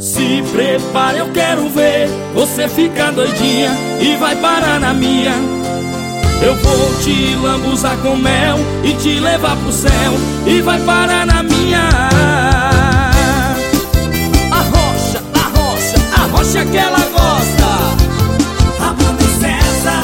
Se prepara, eu quero ver você ficar doidinha e vai parar na minha. Eu vou te lambuzar com mel e te levar pro céu e vai parar na minha. A rocha que ela gosta. Amanda e César.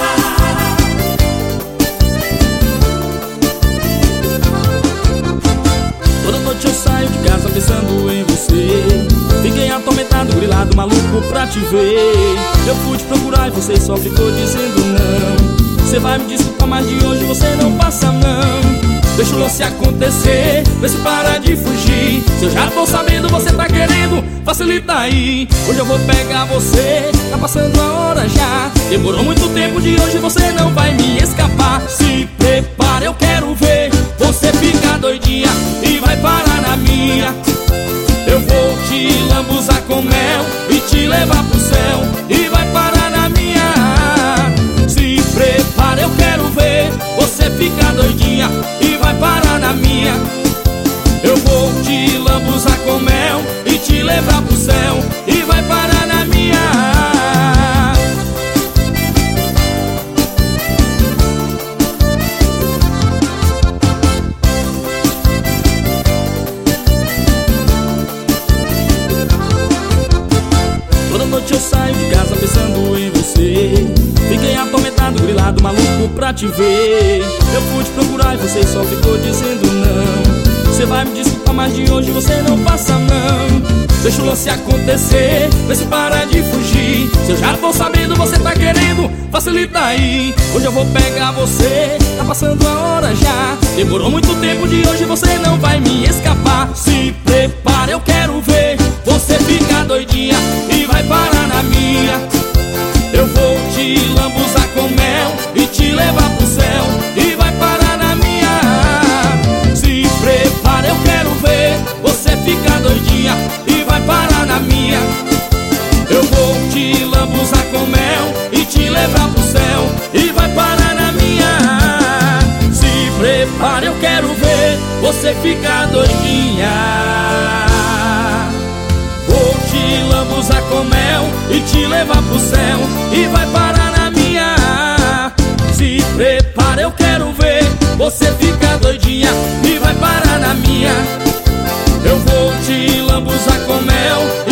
Toda noite eu saio de casa pensando em você. Fiquei atormentado, grilado, maluco pra te ver. Eu fui te procurar e você só ficou dizendo não. Você vai me desculpar, mas de hoje você não passa a mão. Deixa o lance acontecer, vê se para de fugir. Se eu já tô sabendo, você tá querendo, facilita aí. Hoje eu vou pegar você, tá passando a hora já. Demorou muito tempo, de hoje você não vai me escapar. Se prepara, eu quero ver você ficar doidinha e vai parar na minha. Eu vou te lambuzar com mel e te levar pro céu e vai parar na minha. Se prepara, eu quero ver você ficar doidinha e vai parar na minha. Eu vou te lambuzar com mel e te levar pro céu e vai parar na minha. Toda noite eu saio de casa pensando em você. Fiquei atormentado, grilado, maluco pra te ver. Eu fui te procurar e você só ficou dizendo não. Você vai me desculpar, mas de hoje você não passa a mão. Deixa o lance acontecer, vê se para de fugir. Se eu já tô sabendo, você tá querendo, facilita aí. Hoje eu vou pegar você, tá passando a hora já. Demorou muito tempo, de hoje você não vai me escapar. Se prepara, eu quero ver você ficar doidinha e vai parar na minha. Eu vou te lambuzar com mel e te levar pro céu e vai parar na minha. Se prepara, eu quero ver você ficar doidinha e vai parar na minha. Eu vou te lambuzar com mel e te levar pro céu e vai parar na minha. Se prepara, eu quero ver você ficar doidinha. Vou te lambuzar com mel e te levar pro céu e vai parar na minha. Se prepara, eu quero ver você ficar doidinha e vai parar na minha. Eu vou te lambuzar com mel